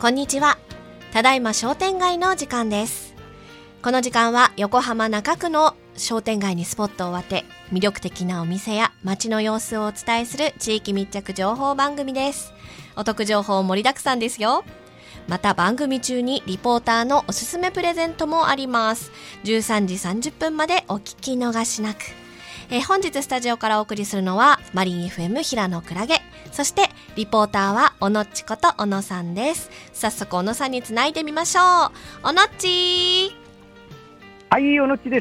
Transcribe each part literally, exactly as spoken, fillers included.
こんにちは。ただいま商店街の時間です。この時間は横浜中区の商店街にスポットを当て、魅力的なお店や街の様子をお伝えする地域密着情報番組です。お得情報盛りだくさんですよ。また番組中にリポーターのおすすめプレゼントもあります。じゅうさんじさんじゅっぷんまでお聞き逃しなく。えー、本日スタジオからお送りするのはマリン エフエム 平野クラゲ、そしてリポーターはおのっちこと小野さんです。早速小野さんにつないでみましょう。おのっち。 はい、おのっちです。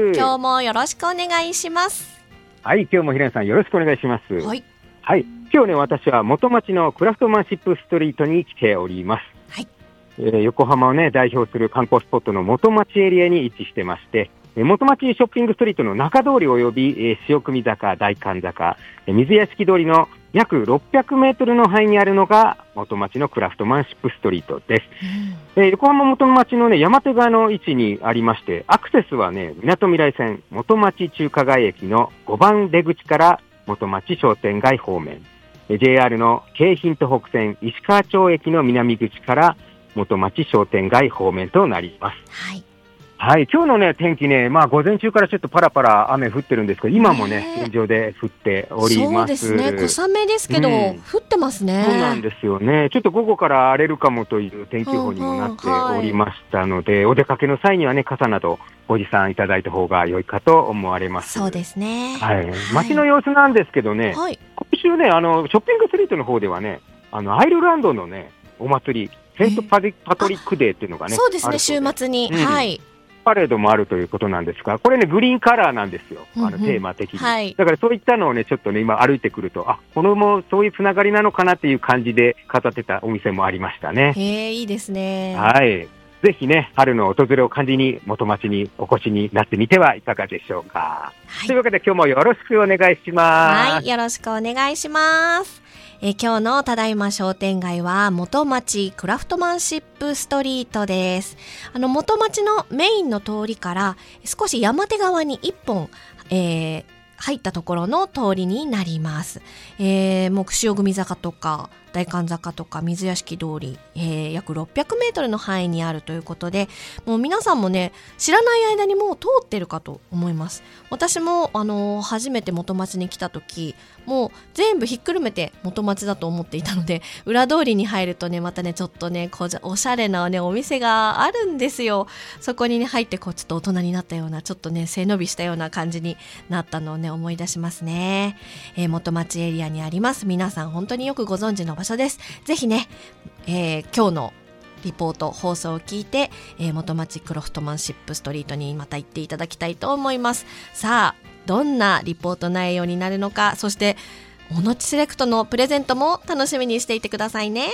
今日もよろしくお願いします。 はい、今日も平野さんよろしくお願いします。 はい、 はい、今日ね、私は元町のクラフトマンシップストリートに来ております。 はい、 えー、横浜をね代表する観光スポットの元町エリアに位置してまして、元町ショッピングストリートの中通り及び塩汲坂、代官坂、水屋敷通りの約ろっぴゃくメートルの範囲にあるのが元町のクラフトマンシップストリートです。うん、えー、横浜元町のね山手側の位置にありまして、アクセスはねみなとみらい線元町中華街駅のごばん出口から元町商店街方面、ジェイアール の京浜東北線石川町駅の南口から元町商店街方面となります。 はい、 はい、今日のね天気ね、まあ午前中からちょっとパラパラ雨降ってるんですけど、今もね現状で降っております。 そうですね、小雨ですけど、うん、降ってますね。 そうなんですよね。ちょっと午後から荒れるかもという天気予報にもなっておりましたので、うんうん、はい、お出かけの際にはね傘などご持参いただいた方が良いかと思われます。 そうですね。 はい、街の様子なんですけどね、はい、今週ねあのショッピングストリートの方ではね、あのアイルランドのねお祭りセントパリパトリックデーっていうのがね、 そうですね、週末に、うん、はい、 パレードもあるということなんですが、これねグリーンカラーなんですよ、あのテーマ的に、うんうん、はい、だからそういったのをねちょっとね今歩いてくると、あ、このもそういうつながりなのかなっていう感じで飾ってたお店もありましたね。 へー、いいですね。 はい、ぜひね春の訪れを感じに元町にお越しになってみてはいかがでしょうか。はい、というわけで今日もよろしくお願いします。 はい、よろしくお願いします。え今日のただいま商店街は元町クラフトマンシップストリートです。あの元町のメインの通りから少し山手側に一本、えー、入ったところの通りになります。えー、もう潮汲坂とか代官坂とか水屋敷通り、えー、約ろっぴゃくメートルの範囲にあるということで、もう皆さんもね知らない間にもう通ってるかと思います。私もあのー、初めて元町に来た時もう全部ひっくるめて元町だと思っていたので、裏通りに入るとねまたねちょっとねこうじゃおしゃれなねお店があるんですよ。そこにね入ってこうちょっと大人になったような、ちょっとね背伸びしたような感じになったのをね思い出しますね。えー、元町エリアにあります。皆さん本当によくご存知の場所です。ぜひね、えー、今日のリポート放送を聞いて、えー、元町クラフトマンシップストリートにまた行っていただきたいと思います。さあどんなリポート内容になるのか、そしておのちセレクトのプレゼントも楽しみにしていてくださいね。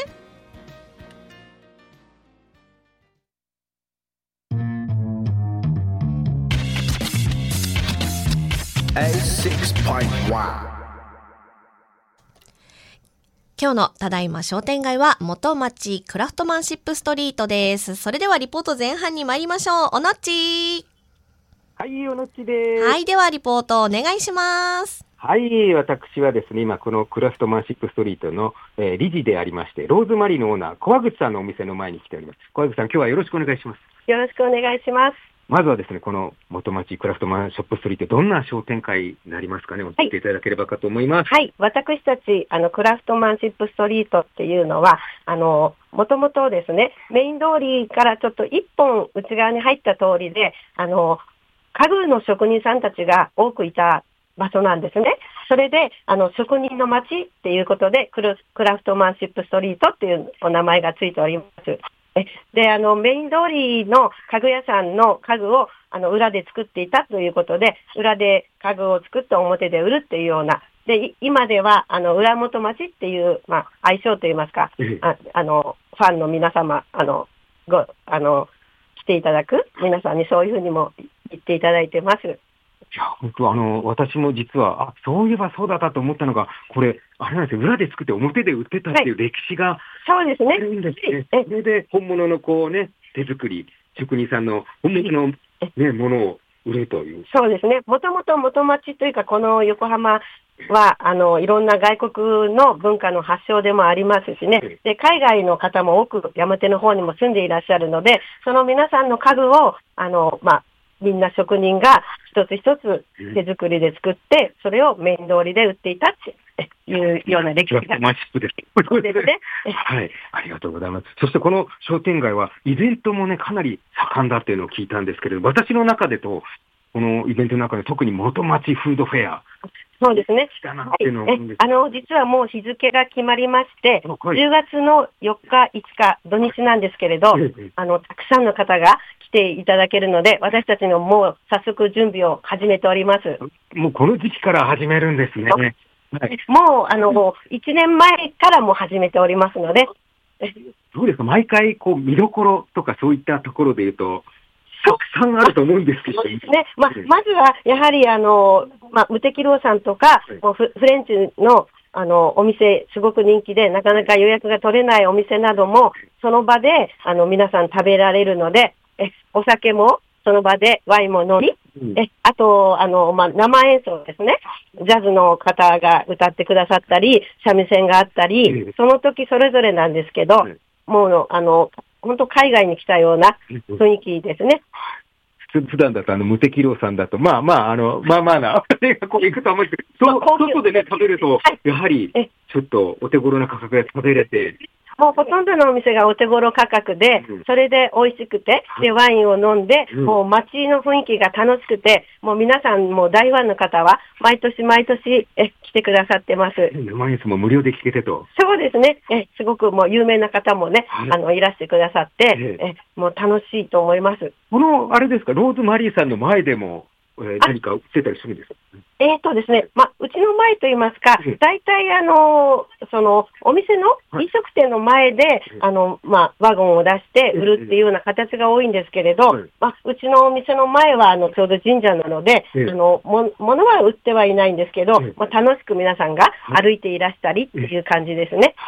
今日のただいま商店街は元町クラフトマンシップストリートです。それではリポート前半に参りましょう。おのっち。 はい、おのっちです。 はい、ではリポートお願いします。 はい、私はですね今このクラフトマンシップストリートの、えー、理事でありましてローズマリーのオーナー小口さんのお店の前に来ております。小口さん、今日はよろしくお願いします。 よろしくお願いします。 まずはですねこの元町クラフトマンショップストリート、どんな商店会になりますかね、教えていただければかと思います。 はい、はい、私たちあのクラフトマンシップストリートっていうのはあのもともとですねメイン通りからちょっと一本内側に入った通りで、あの家具の職人さんたちが多くいた場所なんですね。それであの職人の街っていうことでクラフトマンシップストリートっていうお名前がついております。で、あのメイン通りの家具屋さんの家具をあの裏で作っていたということで、裏で家具を作って表で売るっていうようなで、今ではあの裏元町っていう、まあ、愛称といいますか、ああのファンの皆様あのごあの来ていただく皆さんにそういうふうにも言っていただいてます。 いや本当あの私も実はあそういえばそうだったと思ったのが、これあれなんですよ、裏で作って表で売ってたっていう歴史があるんですね。はい、それで本物のこうね手作り職人さんの本物の、ね、ものを売るという。 そうですね。もともと元町というか、この横浜は、あの、いろんな外国の文化の発祥でもありますしね。で、海外の方も多く山手の方にも住んでいらっしゃるので、その皆さんの家具を、あの、まあ、みんな職人が一つ一つ手作りで作って、それをメイン通りで売っていたっていうような歴史が。 マシップです。 そうですね。 はい。ありがとうございます。そしてこの商店街はイベントもね、かなり盛んだっていうのを聞いたんですけれど、私の中でと、このイベントの中で特に元町フードフェア。 そうですね。 来たなっていうのを、 はい、えあの、実はもう日付が決まりまして、はい、じゅうがつのよっか、いつか、土日なんですけれど、あの、たくさんの方が来ていただけるので、私たちのもう早速準備を始めております。 もうこの時期から始めるんですね。はい、 もう、あの、いちねんまえからも始めておりますので。 どうですか、毎回、こう、見どころとかそういったところで言うと、たくさんあると思うんですけどね。 ねまあ、まずは、やはり、あの、まあ、無敵楼さんとか、もうフフレンチの、あの、お店、すごく人気で、なかなか予約が取れないお店なども、その場で、あの、皆さん食べられるので、え、お酒も、その場でワインも飲み、うん、え、あと、あの、まあ、生演奏ですね。ジャズの方が歌ってくださったり、三味線があったり、うん、その時それぞれなんですけど、うん、もう、あの、本当海外に来たような雰囲気ですね。 普段だとあの無敵楼さんだと、まあまあ、あの、まあまあな、こう行くと思うんですけど、まあ、外でね、食べると、やはり、ちょっとお手頃な価格で食べれて、 もうほとんどのお店がお手頃価格で、それで美味しくて、で、ワインを飲んで、もう街の雰囲気が楽しくて、もう皆さんもう大ファンの方は、毎年毎年、え、来てくださってます。 生演奏も無料で聞けてと。 そうですね。え、すごくもう有名な方もね、あの、いらしてくださって、え、もう楽しいと思います。 この、あれですか、ローズマリーさんの前でも、えー、何か売ってたりするんですか？ えーとですね、ま、うちの前と言いますか、大体あの、その、お店の、飲食店の前で、あの、ま、ワゴンを出して売るっていうような形が多いんですけれど、ま、うちのお店の前は、あの、ちょうど神社なので、あの、も、物は売ってはいないんですけど、ま、楽しく皆さんが歩いていらしたりっていう感じですね。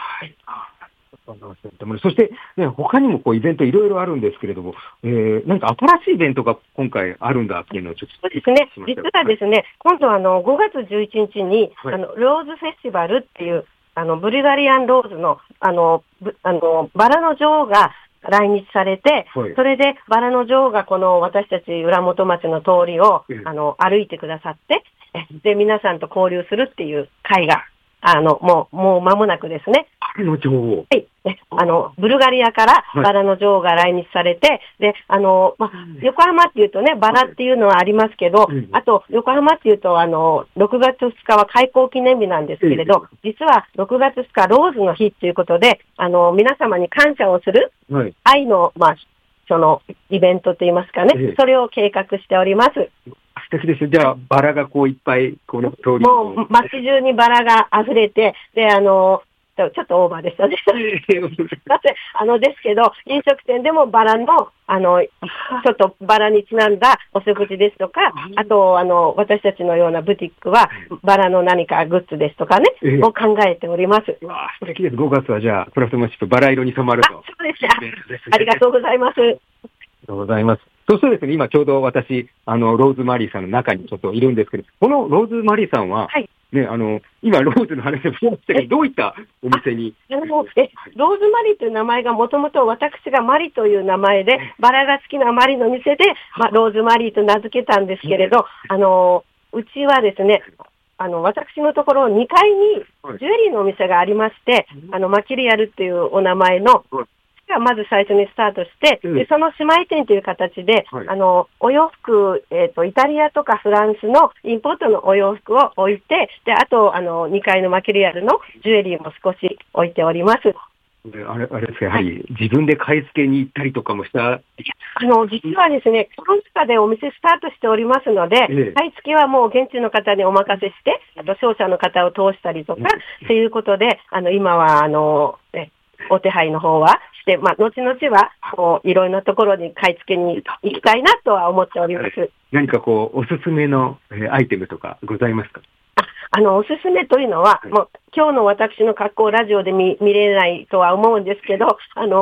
そして、ね、他にもこうイベントいろいろあるんですけれども、えー、なんか新しいイベントが今回あるんだっていうのをちょっと。 そうですね。実はですね、はい、今度あの、ごがつじゅういちにちに、はい、あの、ローズフェスティバルっていう、あの、ブルガリアンローズの、あの、あの、バラの女王が来日されて、はい、それでバラの女王がこの私たち浦本町の通りを、うん、あの、歩いてくださって、で、皆さんと交流するっていう会が、あの、もう、もう間もなくですね。 バラの女王。 はい。あの、ブルガリアからバラの女王が来日されて、はい、で、あの、ま、横浜っていうとね、バラっていうのはありますけど、はい、あと、横浜っていうと、あの、ろくがつふつかは開港記念日なんですけれど、実はろくがつふつかローズの日っていうことで、あの、皆様に感謝をする、はい、愛の、まあ、その、イベントといいますかね、それを計画しております。 素敵です。じゃあ、バラがこういっぱい、この通り。 もう、街中にバラが溢れて、で、あの、ちょっとオーバーでしたね。すいません。あの、ですけど、飲食店でもバラの、あの、ちょっとバラにちなんだお食事ですとか、あと、あの、私たちのようなブティックは、バラの何かグッズですとかね、を考えております。 うわぁ、素敵です。ごがつはじゃあ、クラフトマンシップバラ色に染まると。 あ、そうですね。ありがとうございます。ありがとうございます。そしてですね、今ちょうど私、あの、ローズマリーさんの中にちょっといるんですけど、このローズマリーさんは、はい、ね、あの、今ローズの話をしましたけど、どういったお店にあのえ、ローズマリーという名前がもともと私がマリという名前で、バラが好きなマリの店で、まあ、ローズマリーと名付けたんですけれど、あの、うちはですね、あの、私のところにかいにジュエリーのお店がありまして、あの、マキリアルっていうお名前の、がまず最初にスタートして、でその姉妹店という形で、はい、あの、お洋服、えっと、イタリアとかフランスのインポートのお洋服を置いて、で、あと、あの、にかいのマキリアルのジュエリーも少し置いております。 あれ、あれですか、やはり、はい、自分で買い付けに行ったりとかもした？ あの、実はですね、コロナ禍でお店スタートしておりますので、ええ、買い付けはもう現地の方にお任せして、あと商社の方を通したりとか、ええ、ということで、あの、今は、あの、えお手配の方はして、まあ、後々は、こう、いろんなところに買い付けに行きたいなとは思っております。 何かこう、おすすめの、えー、アイテムとかございますか？ あ、あの、おすすめというのは、はい、もう、今日の私の格好をラジオで見、見れないとは思うんですけど、あの、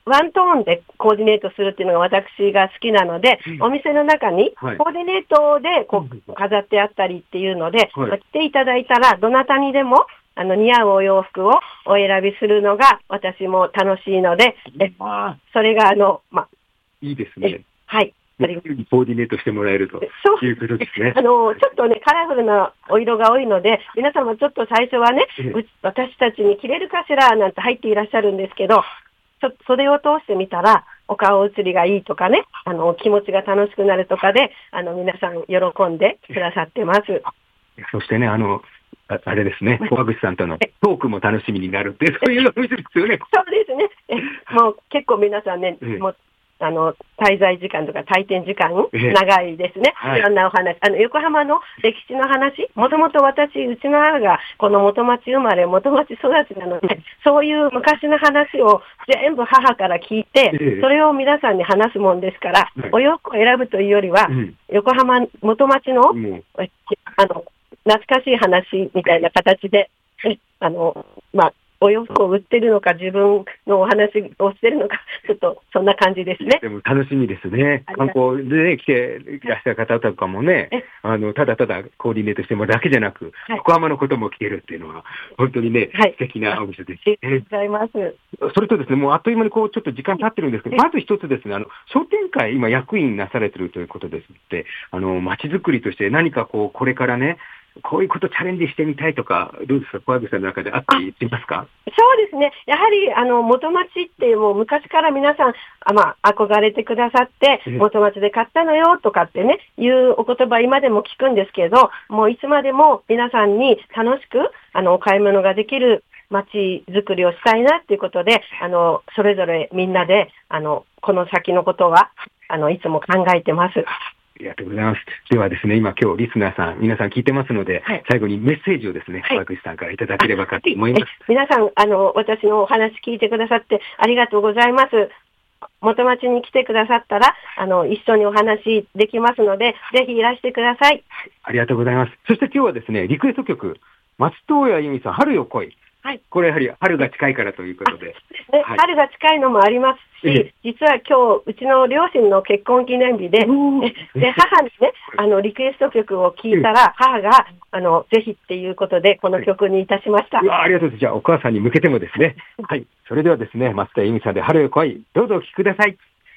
ワントーンでコーディネートするっていうのが私が好きなので、 うんお店の中にコはいーディネートでこうんう飾ってあったりっていうので、 はいまあ来ていただいたらどなたにでもあの似合うお洋服をお選びするのが私も楽しいので、えああ、 それがあの、まあ、 いいですね。 はい。あ自り由にコーディネートしてもらえるとそういうことですねあ。の、ちょっとね、カラフルなお色が多いので、皆様ちょっと最初はね、 ええうち私たちに着れるかしらなんて入っていらっしゃるんですけど、ちょっと袖を通してみたら、お顔写りがいいとかね、あの、気持ちが楽しくなるとかで、あの、皆さん喜んでくださってます。 そしてね、あの、ああれですね、小口さんとのトークも楽しみになるって、そういうお店ですよね。 そうですね。えもう結構皆さんね、 ええもうあの、滞在時間とか退店時間、 ええ長いですね。 はいいろんなお話。あの、横浜の歴史の話、もともと私、うちの母がこの元町生まれ、元町育ちなので、そういう昔の話を全部母から聞いて、 ええそれを皆さんに話すもんですから、 はいお洋服を選ぶというよりは、 うん横浜元町の、 もうえあの、懐かしい話みたいな形で、えあの、まあ、お洋服を売ってるのか、自分のお話をしてるのか、ちょっとそんな感じですね。 でも楽しみですね。 ありが観光でね、来ていらっしゃる方とかもねえ、 あの、ただただコーディネートしてもらうだけじゃなく、 はい横浜のことも聞けるっていうのは、本当にね、 はい素敵なお店ですありがとね。 うございます。 それとですね、もうあっという間にこう、ちょっと時間経ってるんですけど、 えまず一つですね、あの、商店会、今役員なされてるということですって、あの、街づくりとして何かこう、これからね、こういうことチャレンジしてみたいとか、どうですか、小籔さんの中であって言ってますか？ そうですね。やはり、あの、元町ってもう昔から皆さん、あまあ、憧れてくださってええ、 元町で買ったのよとかってね、いうお言葉今でも聞くんですけど、もういつまでも皆さんに楽しく、あの、お買い物ができる街づくりをしたいなっていうことで、あの、それぞれみんなで、あの、この先のことは、あの、いつも考えてます。 ありがとうございます。ではですね、今今日リスナーさん、皆さん聞いてますので、 はい最後にメッセージをですね、 はい小籔さんからいただければかと思います。 え皆さん、あの、私のお話聞いてくださってありがとうございます。元町に来てくださったら、あの、一緒にお話できますので、ぜひいらしてください。 ありがとうございます。そして今日はですね、リクエスト曲、松任谷由実さん、春よ来い。 はい。 これやはり春が近いからということで。 ではい春が近いのもありますえし、実は今日、うちの両親の結婚記念日で、 おーえで、母にね、あの、リクエスト曲を聞いたら、母が、あの、ぜひっていうことで、この曲にいたしました。 うわありがとうございます。じゃあ、お母さんに向けてもですね。はい。それではですね、松田由美さんで春よ来い。どうぞお聴きください。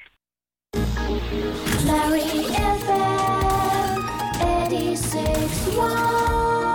Larry エフエム はちじゅうろくてんいち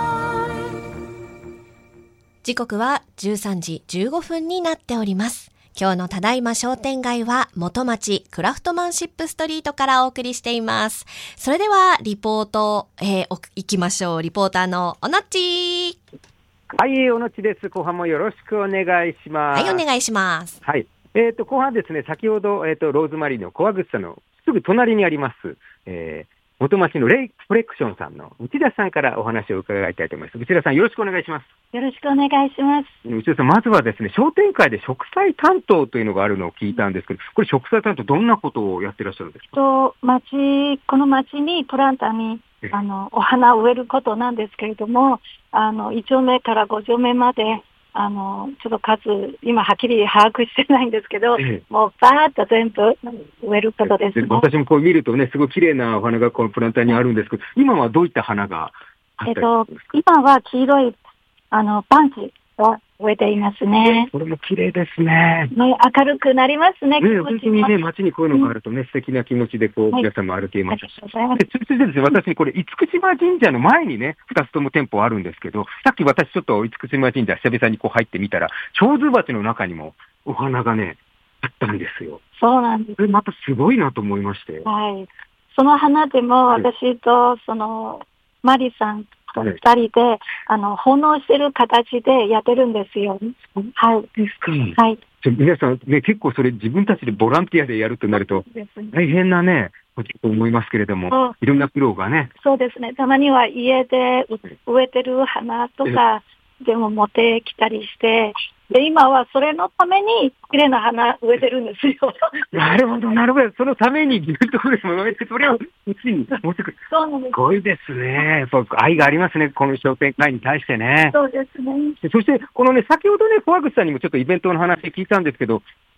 時刻はじゅうさんじじゅうごふんになっております。今日のただいま商店街は元町クラフトマンシップストリートからお送りしています。それではリポート、えー、お行きましょう。リポーターのおのっち。 はい、おのちです。後半もよろしくお願いします。 はい、お願いします。 はい。えっ、と、後半ですね、先ほど、えっ、と、ローズマリーの小口さんのすぐ隣にあります、えー、元町のレイコレクションさんの内田さんからお話を伺いたいと思います。内田さん、よろしくお願いします。 よろしくお願いします。 内田さん、まずはですね、商店会で植栽担当というのがあるのを聞いたんですけど、これ植栽担当どんなことをやってらっしゃるんですか？ と町この町にプランターにえあのお花を植えることなんですけれども、あのい丁目からご丁目まであのちょっと数今はっきり把握してないんですけど、 ええもうバーッと全部植えることですね。 私もこう見るとね、すごい綺麗なお花がこのプランターにあるんですけど、今はどういった花があったりえっと今は黄色いあのパンチを植えていますね。 これも綺麗ですね。 ね明るくなりますね。 ね、 気持ちも本当にね、街にこういうのがあるとね、素敵な気持ちでこう、 はい皆さんも歩けありがますし。 とうございます。 で、続いてですね、私これ、厳島神社の前にね、二つとも店舗あるんですけど、さっき私ちょっと厳島神社久々にこう入ってみたら、蝶々鉢の中にもお花がね、あったんですよ。 そうなんです。 これまたすごいなと思いまして。 はい。その花でもはい私とそのマリさんとはい二人で、あの奉納してる形でやってるんですよ。はい。 ですか。 はい。 じゃあ皆さんね、結構それ自分たちでボランティアでやるとなると、 ですね。 大変なね、ことと思いますけれどもあ、 いろんな苦労がね。 そうですね。たまには家で植えてる花とかでも持ってきたりして、で、今はそれのために綺麗な花植えてるんですよ。 なるほど、なるほど。そのために牛とフレームを植えて、それをうちに持ってくる。 そうなんですす。ごいですね。やっぱ愛がありますね、この商店会に対してね。 そうですね。 そして、このね、先ほどね、小口さんにもちょっとイベントの話聞いたんですけど、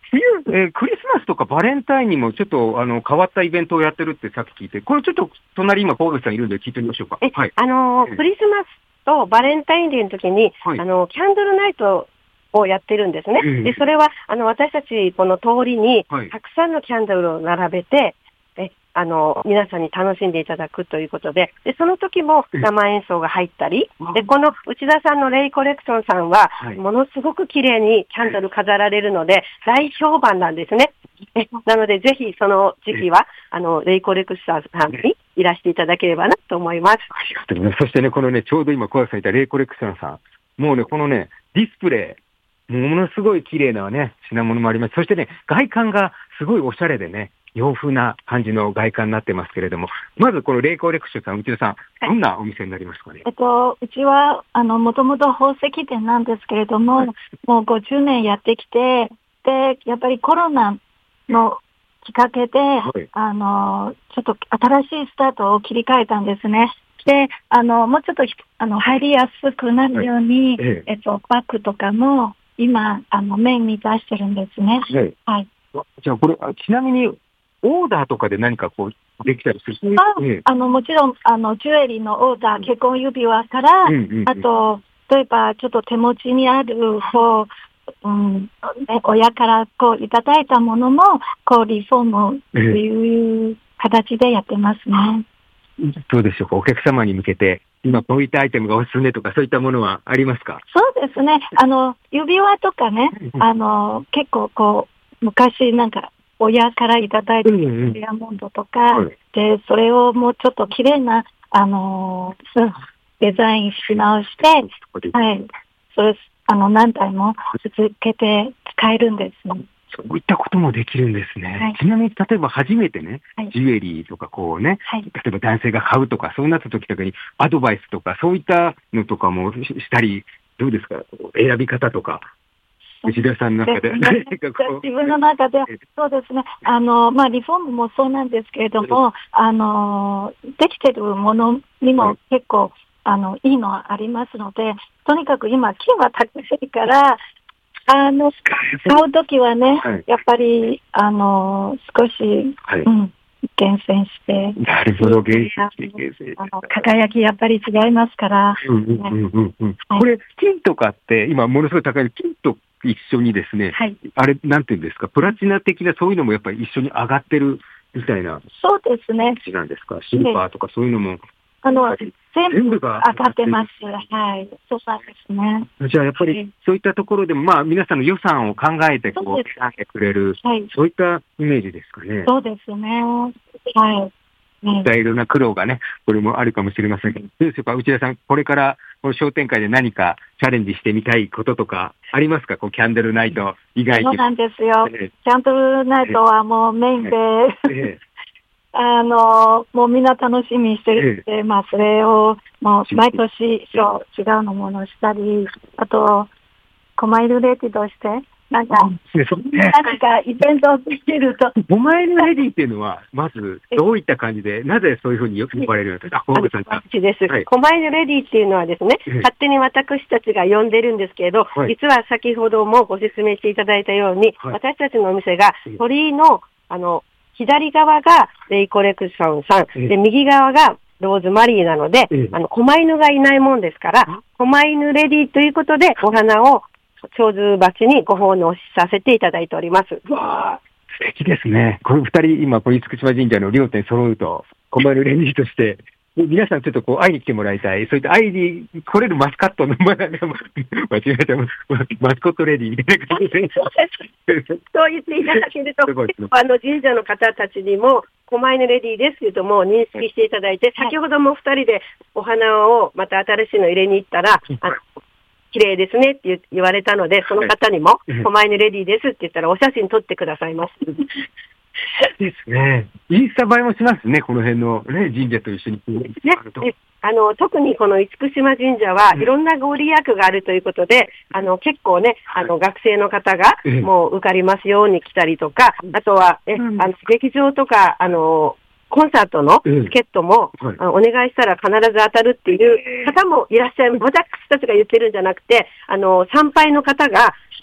冬、えークリスマスとかバレンタインにもちょっとあの変わったイベントをやってるってさっき聞いて、これちょっと隣今、神戸さんいるんで聞いてみましょうか。 え、 はい。 あのーええクリスマスとバレンタインデーの時に、 はいあのーキャンドルナイトをやってるんですね。 ええで、それは、あの、私たち、この通りに、 はいたくさんのキャンドルを並べて、え、あの、皆さんに楽しんでいただくということで、で、その時もええ生演奏が入ったりあ、 で、この内田さんのレイコレクションさんは、 はいものすごく綺麗にキャンドル飾られるので、大評判なんですね。えなので、ぜひその時期は、あの、レイコレクションさんにいらしていただければなと思います。 ありがとうございます。そしてね、このね、ちょうど今、小林さんいたレイコレクションさん。もうね、このね、ディスプレイ、ものすごい綺麗なね、品物もあります。そしてね、外観がすごいおしゃれでね、洋風な感じの外観になってますけれども、まずこのレイコレクションさん、内田さん、どんなお店になりますかね。 えっと、うちは、あの、もともと宝石店なんですけれども、 はいもうごじゅうねんやってきて、で、やっぱりコロナのきっかけで、 はいあの、ちょっと新しいスタートを切り替えたんですね。で、あの、もうちょっとひ、あの、入りやすくなるように、 はいえええっと、バッグとかも、今、あの、メインに出してるんですね。 はい。 はい。 じゃあこれ、あちなみに、オーダーとかで何かこう、できたりするそういうあええあの、もちろん、あの、ジュエリーのオーダー、結婚指輪から、 うんうんうんあと、例えば、ちょっと手持ちにある、こう、うんね、親からこういただいたものも、こう、リフォームという形でやってますね。 どうでしょうか、お客様に向けて、今こういったアイテムがおすすめとか、そういったものはありますか。 そうですね。あの、指輪とかねうん、 あの、結構こう、昔なんか、親からいただいたうんうんダイヤモンドとか、 はいで、それをもうちょっと綺麗な、あの、そうデザインし直して、はい。それ、あの、何体も続けて使えるんですね。 そういったこともできるんですね。 はいちなみに、例えば初めてね、 はいジュエリーとかこうね、 はい。 例えば男性が買うとか、そうなった時とかにアドバイスとか、そういったのとかもししたり、どうですか、選び方とか、内田さんの中で。 ですね何かこう自分の中で、そうですね。あの、まあ、リフォームもそうなんですけれども、あの、できてるものにも結構、あの、いいのはありますので、とにかく今、金は高いから、あの、買うときはね、 はいやっぱり、あの、少し、 はいうん、厳選して、 なるほど、厳選して、厳選してあの、輝きやっぱり違いますから、 うんうんうんうんうんはいこれ、金とかって、今、ものすごい高い、金と一緒にですね、 はい。 あれ、なんていうんですか、プラチナ的なそういうのもやっぱり一緒に上がってるみたいなそうですね。 感じなんですか、シルバーとかそういうのも。 あの、全部全部が上がってます。はい。そうなんですね。 じゃあやっぱりそういったところでも、まあ皆さんの予算を考えてこう、 そうです選んでくれる、 はい。 そういったイメージですかね。 そうですね。はい。ねいろいろな苦労がね、これもあるかもしれませんけど、どうでしょうか、内田さん、これからこの商店会で何かチャレンジしてみたいこととかありますか、こうキャンドルナイト以外に。 そうなんですよ。 えキャンドルナイトはもうメインで、 ええあの、もうみんな楽しみにしてるって、まあそれをもう毎年そう違うのものをしたり、あと、コマイルレディとして、なんか、 えそうね何かイベントをできると、 ごまいのレディっていうのは、まずどういった感じで、なぜそういうふうに呼ばれるんですか。あ、小さんが。 私です。 はい狛犬レディっていうのはですね、 ええ勝手に私たちが呼んでるんですけれど、 はい実は先ほどもご説明していただいたように、 はい私たちのお店がええ鳥居の、あの、左側がレイコレクションさん、 ええで、右側がローズマリーなので、 ええあの、狛犬がいないもんですから、狛犬レディということで、お花を長寿鉢にご奉納させていただいております。 わあ、素敵ですね。この二人、今、この厳島神社の両店揃うと、困るレンジとして、皆さんちょっとこう会いに来てもらいたい。そういった会いに来れるマスカットの、まあ、間違えた、マスコットレディみたいな感じで。 そう言っていただけるとすごいですね、 あの神社の方たちにも、狛犬レディですけども、認識していただいて、先ほども二人でお花をまた新しいの入れに行ったら、あの綺麗ですねって言言われたので、その方にも、 はい狛犬レディですって言ったら、お写真撮ってくださいます。 ですね。インスタ映えもしますね、この辺のね、神社と一緒に。 ねあると、 であの特にこの厳島神社はうんいろんなご利益があるということで、あの結構ね、あの学生の方がええもう受かりますように来たりとか、あとはえ、 うんあの劇場とかあのコンサートのチケットも、 うんはいあのお願いしたら必ず当たるっていう方もいらっしゃいます。私たちが言ってるんじゃなくて、あの参拝の方が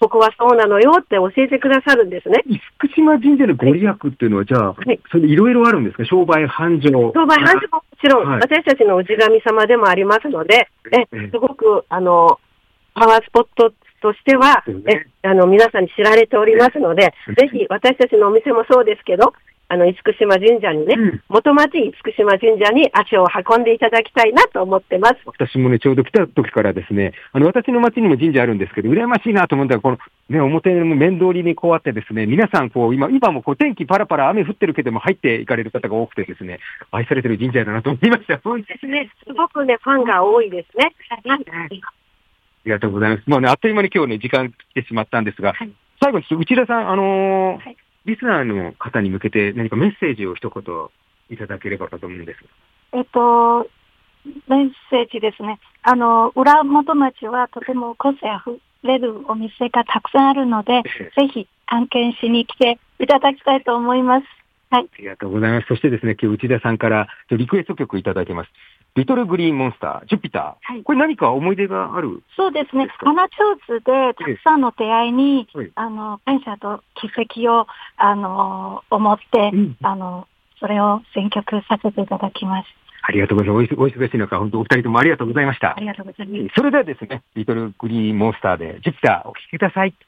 ここはそうなのよって教えてくださるんですね。 厳島神社のご利益っていうのは、じゃあ、はい、それいろいろあるんですか？商売繁盛。 商売繁盛ももちろん、はい、私たちの氏神様でもありますので、えすごく、あの、パワースポットとしては、ね、えあの皆さんに知られておりますので、ぜひ私たちのお店もそうですけど、あの、厳島神社にね、うん、元町厳島神社に足を運んでいただきたいなと思ってます。 私もね、ちょうど来た時からですね、あの、私の町にも神社あるんですけど、羨ましいなと思ったら、この、ね、表の面通りにこうあってですね、皆さんこう、今、今もこう、天気パラパラ雨降ってるけども入っていかれる方が多くてですね、愛されてる神社だなと思いました。 そうですね、すごくね、ファンが多いですね。 ありがとうございます。もうね、あっという間に今日ね、時間来てしまったんですが、はい、最後に内田さん、あのーはい、リスナーの方に向けて何かメッセージを一言いただければかと思うんですが。 えっと、メッセージですね。あの、裏元町はとても個性あふれるお店がたくさんあるので、ぜひ探検しに来ていただきたいと思います。はい。 ありがとうございます。そしてですね、今日内田さんからリクエスト曲いただいてます。リトルグリーンモンスター、ジュピター。はい、これ何か思い出がある？ そうですね。花ちょうずでたくさんの出会いに、はい、あの、感謝と奇跡を、あの、思って、うん、あの、それを選曲させていただきます。 ありがとうございます。お忙しい中、本当お二人ともありがとうございました。 ありがとうございます。 それではですね、リトルグリーンモンスターでジュピターお聴きください。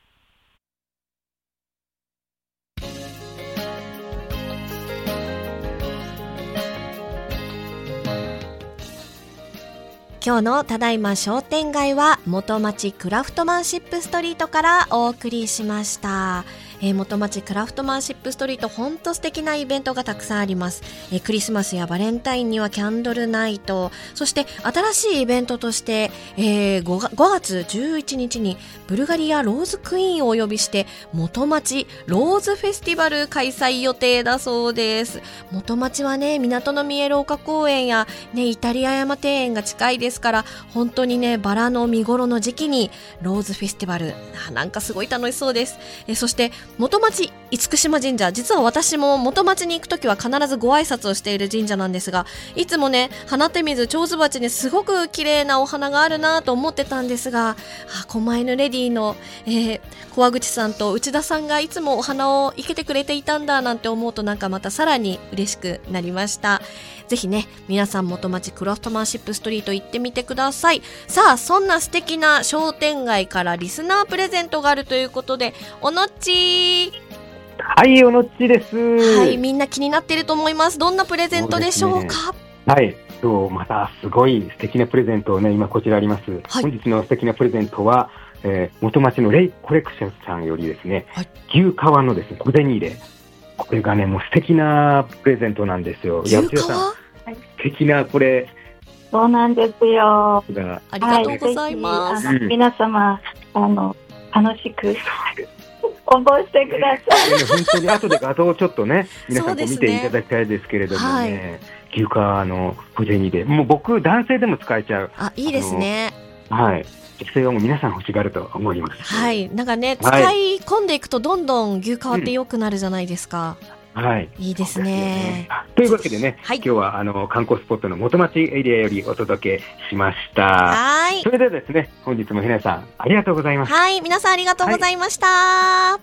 今日のただいま商店街は元町クラフトマンシップストリートからお送りしました。えー、元町クラフトマンシップストリート、ほんと素敵なイベントがたくさんあります。えー、クリスマスやバレンタインにはキャンドルナイト、そして新しいイベントとして、えー、ごがつじゅういちにちにブルガリアローズクイーンをお呼びして元町ローズフェスティバル開催予定だそうです。元町はね、港の見える丘公園や、ね、イタリア山庭園が近いですから、本当にね、バラの見頃の時期にローズフェスティバル、なんかすごい楽しそうです。えー、そして元町厳島神社、実は私も元町に行くときは必ずご挨拶をしている神社なんですが、いつもね、花手水蝶々鉢にすごく綺麗なお花があるなと思ってたんですが、あ、狛犬レディの、えー、小和口さんと内田さんがいつもお花を生けてくれていたんだなんて思うと、なんかまたさらに嬉しくなりました。ぜひね、皆さん元町クラフトマンシップストリート行ってみてください。さあ、そんな素敵な商店街からリスナープレゼントがあるということで、おのっちー。 はい、おのっちです。 はい、みんな気になっていると思います。どんなプレゼントでしょうか？ うね、はい、今日またすごい素敵なプレゼントをね、今こちらあります。はい、本日の素敵なプレゼントは、えー、元町のレイコレクションさんよりですね、はい、牛皮のですね、小銭入れ。これがね、もう素敵なプレゼントなんですよ。 牛皮？ さん、素敵なこれ。 そうなんですよ。 ありがとうございます。 はい、皆様、あの、楽しく応募してください。 本当に後で画像をちょっとね、皆さんこう見ていただきたいですけれどもね、はい、牛皮の小銭で、もう僕男性でも使えちゃう。 あ、いいですね。 はい。女性はもう皆さん欲しがると思います。 はい。なんかね、使い込んでいくとどんどん牛皮って良くなるじゃないですか。うん、はい。いいですね。 というわけでね、はい、今日はあの観光スポットの元町エリアよりお届けしました。 はい。 それではですね、本日も皆さんありがとうございました。 はい、皆さんありがとうございました。はい、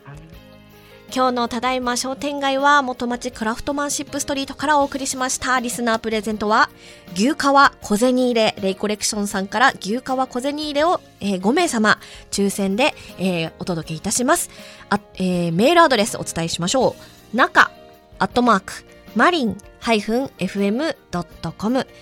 今日のただいま商店街は元町クラフトマンシップストリートからお送りしました。リスナープレゼントは牛皮小銭入れ、レイコレクションさんから牛皮小銭入れを、えー、ごめいさま抽選で、えー、お届けいたします。あ、えー、メールアドレスお伝えしましょう。中アットマークマリンハイフンエフエムドットコム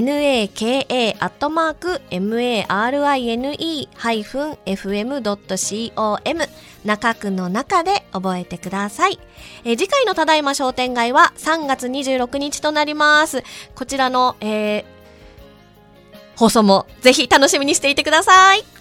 naka アットマーク marine ハイフン fm ドット com 中区の中で覚えてください。えー、次回のただいま商店街はさんがつにじゅうろくにちとなります。こちらの、えー、放送もぜひ楽しみにしていてください。